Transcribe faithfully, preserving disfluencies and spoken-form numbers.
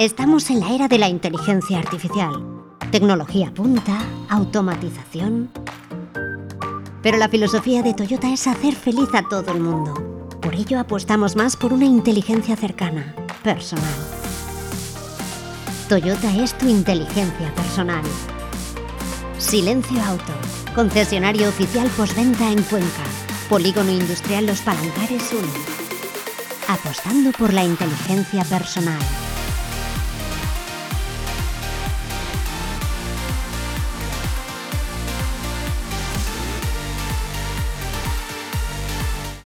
Estamos en la era de la inteligencia artificial. Tecnología punta, automatización. Pero la filosofía de Toyota es hacer feliz a todo el mundo. Por ello apostamos más por una inteligencia cercana, personal. Toyota es tu inteligencia personal. Silencio Auto, concesionario oficial postventa en Cuenca. Polígono Industrial Los Palancares uno. Apostando por la inteligencia personal.